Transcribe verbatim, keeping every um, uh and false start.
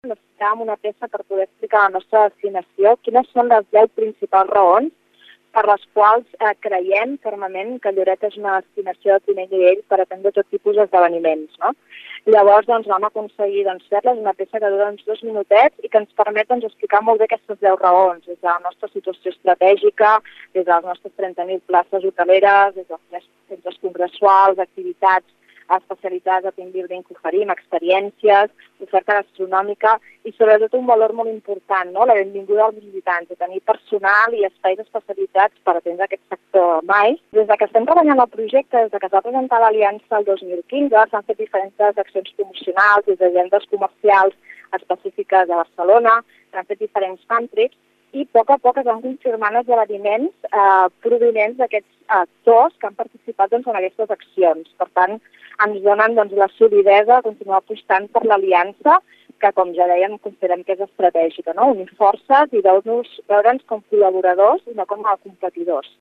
necessitàvem una peça per poder explicar la nostra destinació, quines són les deu principals raons per les quals eh, creiem fermament que Lloret és una destinació de primer nivell per atendre tot tipus d'esdeveniments, no? Llavors doncs, vam aconseguir doncs, fer-les una peça que dura uns dos minutets i que ens permet doncs, explicar molt bé aquestes deu raons, des de la nostra situació estratègica, des de les nostres trenta mil places hoteleres, des dels centres congressuals, activitats especialitats de team building que oferim, experiències, oferta gastronòmica i sobretot un valor molt important, no? La benvinguda als visitants, de tenir personal i espais especialitzats per atendre aquest sector mai. Des de que estem treballant el projecte, des de que es va presentar l'Aliança el dos mil quinze, s'han fet diferents accions promocionals, des d'agendes comercials específiques de Barcelona, s'han fet diferents fan trips i a poc a poc es van confirmant esdeveniments eh, provinents d'aquests actors que han participat doncs, en aquestes accions. Per tant, ens donen doncs, la solidesa de continuar apostant per l'aliança, que, com ja dèiem, considerem que és estratègica, no? Unir forces i veure'ns com col·laboradors i no com a competidors.